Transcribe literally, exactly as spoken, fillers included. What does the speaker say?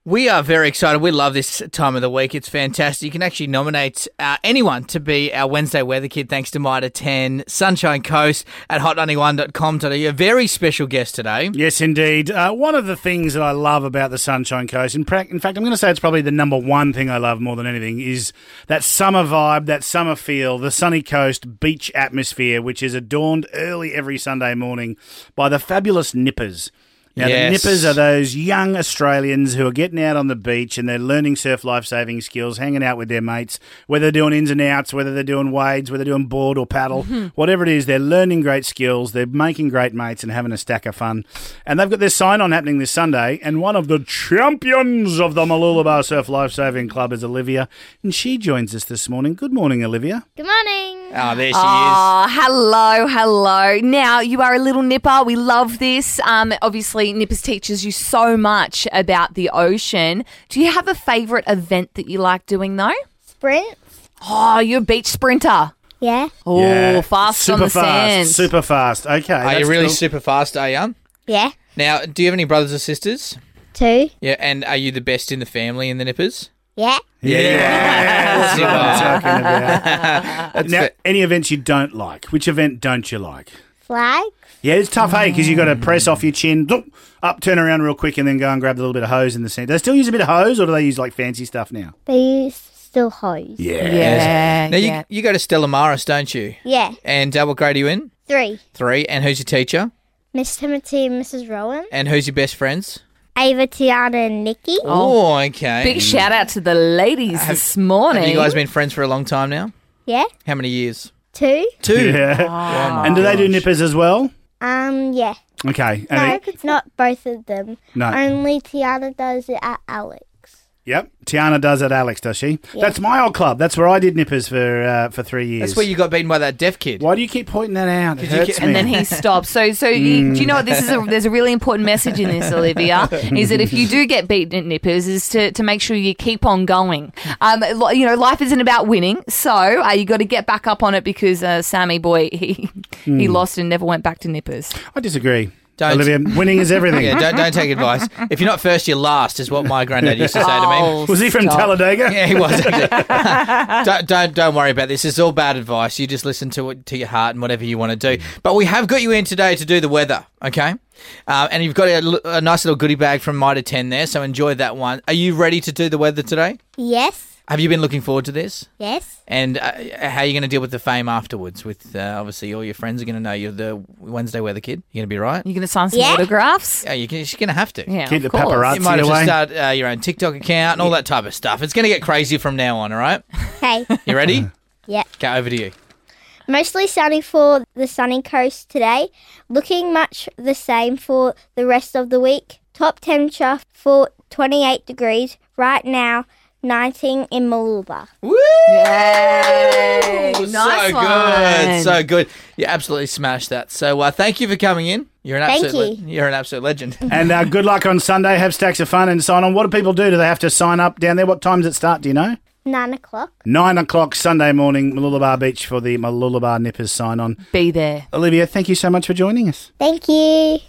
We are very excited. We love this time of the week. It's fantastic. You can actually nominate uh, anyone to be our Wednesday Weather Kid thanks to Mitre ten, Sunshine Coast at hot ninety-one dot com dot a u. A very special guest today. Yes, indeed. Uh, one of the things that I love about the Sunshine Coast, in, pra- in fact, I'm going to say it's probably the number one thing I love more than anything, is that summer vibe, that summer feel, the sunny coast beach atmosphere, which is adorned early every Sunday morning by the fabulous Nippers. Now, Yes. the Nippers are those young Australians who are getting out on the beach and they're learning surf life-saving skills, hanging out with their mates, whether they're doing ins and outs, whether they're doing wades, whether they're doing board or paddle, mm-hmm. whatever it is, they're learning great skills, they're making great mates and having a stack of fun. And they've got their sign-on happening this Sunday, and one of the champions of the Mooloolaba Surf Life-Saving Club is Olivia, and she joins us this morning. Good morning, Olivia. Good morning. Oh, there she Oh, hello, hello. Now, you are a little nipper. We love this. Um, obviously, Nippers teaches you so much about the ocean. Do you have a favourite event that you like doing, though? Sprint? Oh, you're a beach sprinter. Yeah. Oh, Yeah. fast super on the fast, sand. Super fast. Okay. is. Are you that's really cool. super fast, are you? Yeah. Now, do you have any brothers or sisters? Two? Yeah, and are you the best in the family in the Nippers? Yeah. Yeah, that's what I'm talking about. That's Now, it. any events you don't like? Which event don't you like? Flag? Yeah, it's tough, hey, because you got to press off your chin, zoop, up, turn around real quick, and then go and grab a little bit of hose in the centre. Do they still use a bit of hose, or do they use like fancy stuff now? They use still hose. Yeah, Now, yeah. you, you go to Stella Maris, don't you? Yeah. And uh, what grade are you in? Three. Three. And who's your teacher? Miss Timothy and Missus Rowan. And who's your best friends? Ava, Tiana, and Nikki. Oh, okay. Big shout out to the ladies this morning. Have you guys been friends for a long time now? Yeah. How many years? Two? Two. Yeah. Oh, my And do they do gosh. nippers as well? Um, yeah. Okay. No, And they- not both of them. No. Only Tiana does it at Alex. Yep. Tiana does it, Alex, does she? That's my old club. That's where I did nippers for uh, for three years. That's where you got beaten by that deaf kid. Why do you keep pointing that out? It you hurts get- me. And then he stopped. So, so you, do you know what this is? A, there's a really important message in this, Olivia. Is that if you do get beaten at nippers, is to, to make sure you keep on going. Um, li- you know, life isn't about winning, so uh, you got to get back up on it because uh, Sammy boy he he lost and never went back to nippers. I disagree. Don't- Olivia, winning is everything. Yeah, don't, don't take advice. If you're not first, you're last, is what my granddad used to say to me. Oh, Was he from stop. Talladega? Yeah, he was. Actually. don't, don't don't worry about this. It's all bad advice. You just listen to it to your heart and whatever you want to do. But we have got you in today to do the weather, okay? Uh, and you've got a, l- a nice little goodie bag from Mitre ten there, so enjoy that one. Are you ready to do the weather today? Yes. Have you been looking forward to this? Yes. And uh, how are you going to deal with the fame afterwards? With uh, obviously all your friends are going to know you're the Wednesday Weather Kid. You're going to be right. You going to sign some Yeah. autographs? Yeah, you can, you're going to have to. Yeah, Keep of the course. paparazzi You might have to away. start uh, your own TikTok account and all that type of stuff. It's going to get crazy from now on, all right? Okay. You ready? Yeah. Go over to you. Mostly sunny for the sunny coast today. Looking much the same for the rest of the week. Top temperature for twenty-eight degrees right now. nineteen in Mooloolaba. Woo! Yay! So Nice good. one. So good. You absolutely smashed that. So uh, thank you for coming in. You're an Thank absolute you. le- you're an absolute legend. And uh, good luck on Sunday. Have stacks of fun and sign on. What do people do? Do they have to sign up down there? What time does it start? Do you know? Nine o'clock. Nine o'clock Sunday morning, Mooloolaba Beach for the Mooloolaba Nippers sign on. Be there. Olivia, thank you so much for joining us. Thank you.